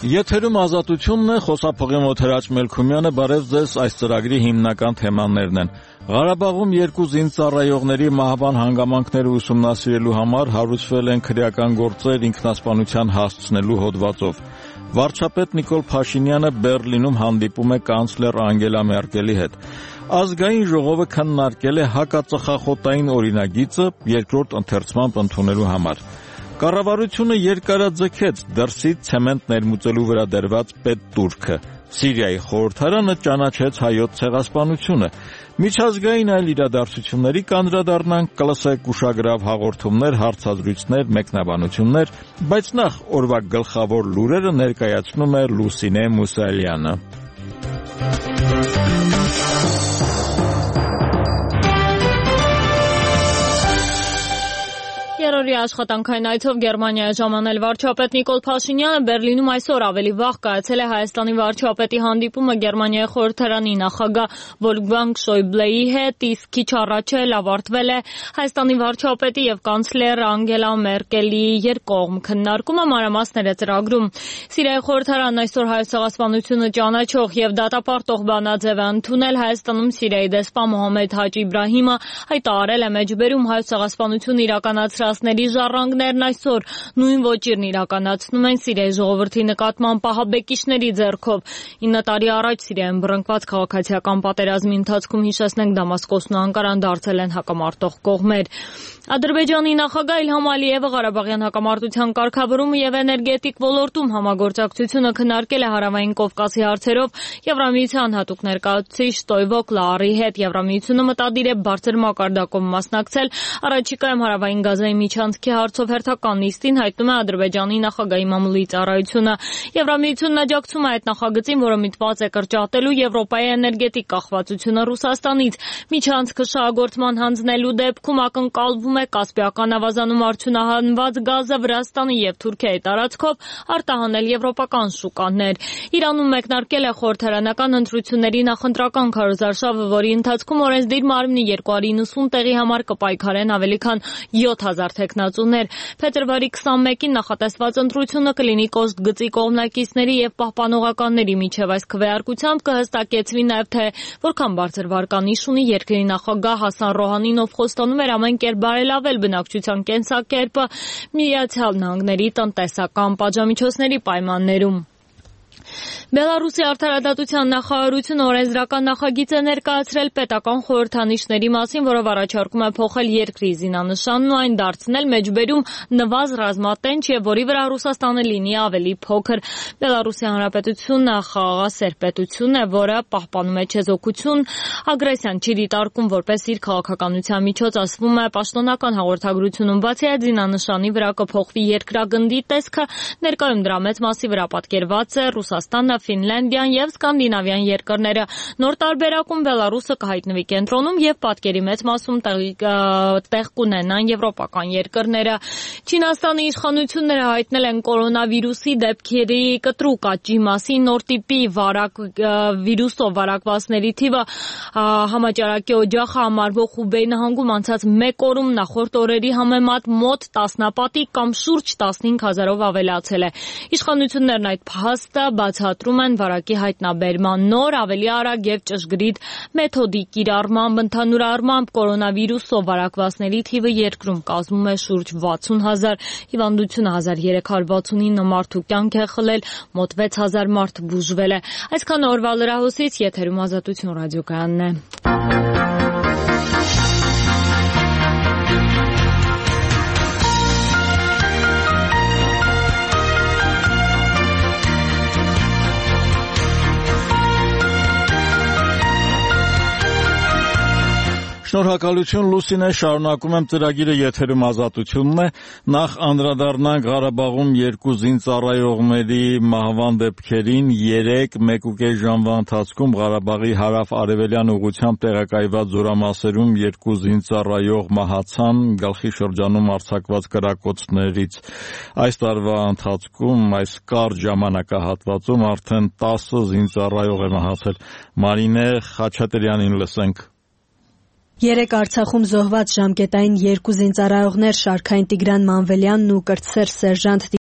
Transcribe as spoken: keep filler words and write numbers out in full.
Եթերում ազատությունն է, խոսափողի մոտ Հրաչ Մելքումյանը, բարև ձեզ, այս ծրագրի հիմնական թեմաներն են։ Ղարաբաղում երկու զինծառայողների մահվան հանգամանքները ուսումնասիրելու համար հարուցվել են քրեական գործեր ինքնասպանության հասցնելու հոդվածով։ Վարչապետ Նիկոլ Փաշինյանը Բեռլինում հանդիպում է կանցլեր Անգելա Մերկելի հետ։ Ազգային ժողովը քննարկել է հակածխախոտային օրինագիծը երկրորդ ընթերցմամբ ընդունելու համար։ Կառավարությունը երկարաձգեց դրսից ցեմենտ ներմուծելու վրա դրված պետտուրքը։ Սիրիայի խորհրդարանը ճանաչեց հայոց ցեղասպանությունը։ Միջազգային այլ իրադարձությունների կանդրադառնանք, կլսեք ուշագրավ հաղորդումներ, հարցազրույցներ, մեկնաբանություններ, բայց նախ օրվա գլխավոր լուրերը ներկայացնում է Լուսինե Մուսալյանը։ Երրորդ աշխատանքային այցով Գերմանիայի ժամանել վարչապետ Նիկոլ Փաշինյանը Բեռլինում այսօր ավելի վաղ կայացել է Հայաստանի վարչապետի հանդիպումը Գերմանիայի խորհրդարանի նախագահ Վոլֆգանգ Շոյբլեի հետ, իսկ քիչ առաջ էլ ավարտվել է Հայաստանի վարչապետի եւ կանցլեր Անգելա Մերկելի երկկողմ քննարկումը, մանրամասները ծրագրում։ Սիրիայի խորհրդարանն այսօր հայոց ցեղասպանությունը ճանաչող եւ դատապարտող բանաձև է ընդունել Հայաստանում Սիրիայի դեսպան Մոհամմեդ Հաջ Իբրահիմը հայտարարել է մեջբերում հայոց ցեղասպանությունը իրականացրած ժառանգներն այսօր նույն ոճիրն իրականացնում են Սիրիայի ժողովրդի նկատմամբ պահաբեկիչների ձեռքով։ ինը տարի առաջ Սիրիայում բռնկված քաղաքացիական պատերազմի ընթացքում, հիշեցնենք, Դամասկոսն ու Անկարան դարձել են հակամարտող կողմեր։ Ադրբեջանի նախագահ Իլհամ Ալիևը Ղարաբաղյան հակամարտության կարգավորումը եւ էներգետիկ ոլորտում համագործակցությունը քննարկել է Հարավային Կովկասի հարցերով Եվրամիության հատուկ ներկայացուցիչ Ստոյվո Կլարի հետ։ Եվրամիությունը մտադիր է բարձր մակարդակով մասնակցել առաջիկայում Հարավային Գազայի միջանցքի հարցով հերթական նիստին, հայտնում է Ադրբեջանի նախագահի մամուլի ծառայությունը։ Եվրամիությունն աջակցում է այդ նախագծին, որը միտված է կրճատելու Եվրոպայի էներգետիկ կախվածությունը Ռուսաստանից։ Միջանցքը շահագործման հանձնելու դեպքում ակնկալվում է Կասպիական ավազանում արդյունահանված գազը Վրաստանի եւ Թուրքիայի տարածքով արտահանել եվրոպական շուկաներ։ Իրանում մեկնարկել է խորհրդարանական ընտրությունների նախընտրական քարոզարշավը, որի ընթացքում օրենսդիր մարմնի երկու հարյուր իննսուն տեղի համար կպայքարեն ավելի քան յոթ հազար թեկնածուներ։ Փետրվարի քսանմեկին նախատեսված ընտրությունը կլինի կոշտ գծի կողմնակիցների եւ պահպանողականների միջև։ Այս քվեարկությամբ կհստակեցվի նաեւ թե որքան բարձր վարկանիշ ունի երկրի նախագահ Հասան Ռոհանին, ով խոստանում էր ամեն կերպ բարելավել բնակչության կենսակերպը Միացյալ Նահանգների տնտեսական պատժամիջոցների պայմաններում։ Բելարուսի արդարադատության նախարարությունը օրենսդրական նախագիծ է ներկայացրել պետական խորհրդանիշների մասին, որով առաջարկում է փոխել երկրի զինանշանն ու այն դարձնել մեջբերում նվազ ռազմատենչ եւ որի վրա Ռուսաստանը լինի ավելի փոքր։ Բելարուսի Հանրապետությունը խաղաղասեր պետություն է, որը պահպանում է չեզոքություն, ագրեսիան չի դիտարկում որպես իր քաղաքականության միջոց, ասվում է պաշտոնական հաղորդագրությունում։ Բացի այդ, զինանշանի վրա կփոխվի երկրագնդի տեսքը, ներկայում դրա մեծ մասի վրա պատկերված է Ռուսաստանը, Ֆինլանդիան եւ Սկանդինավյան երկրները։ Նոր տարբերակում Բելարուսը կհայտնվի կենտրոնում եւ պատկերի մեծ մասում տեղ կունենան եվրոպական երկրները։ Չինաստանի իշխանությունները հայտնել են կորոնավիրուսի դեպքերի կտրուկ աճի մասին։ Նոր տիպի վարակ վիրուսով վարակվածների թիվը համաճարակի օջախը համարվող Խուբեյ նահանգում անցած մեկ օրում նախորդ օրերի համեմատ մոտ տասնապատիկ կամ շուրջ տասնհինգ հազարով ավելացել է։ Իշխանություններն այդ փաստը բացատրում են վարակի հայտնաբերման նոր, ավելի արագ եւ ճշգրիտ մեթոդի կիրառմամբ։ Ընդհանուր առմամբ կորոնավիրուսով վարակվածների թիվը երկրում կազմում է շուրջ վաթսուն հազար, հիվանդությունը հազար երեք հարյուր վաթսունինը մարդու կյանք է խլել, մոտ վեց հազար մարդ բուժվել է։ Այսքան օրվա լրահոսից, եթերում Ազատություն ռադիոկայանն է։ Շնորհակալություն Լուսինե, շարունակում եմ ծրագիրը, եթերում Ազատությունն է։ Նախ անդրադառնանք Ղարաբաղում երկու զինծառայողների մահվան դեպքերին։ Երեք մեկուկես ժամվա ընթացքում Ղարաբաղի հարավ-արևելյան ուղղությամբ տեղակայված զորամասերում երկու զինծառայող մահացան գլխի շրջանում արձակված կրակոցներից։ Այս տարվա ընթացքում այս կարճ ժամանակահատվածում արդեն տասը զինծառայող է մահացել։ Մարինե Խաչատրյանին լսենք։ Երեք Արցախում զոհված ժամկետային երկու զինծառայողներ Շարքային Տիգրան Մանվելյանն ու կրտսեր սերժանտ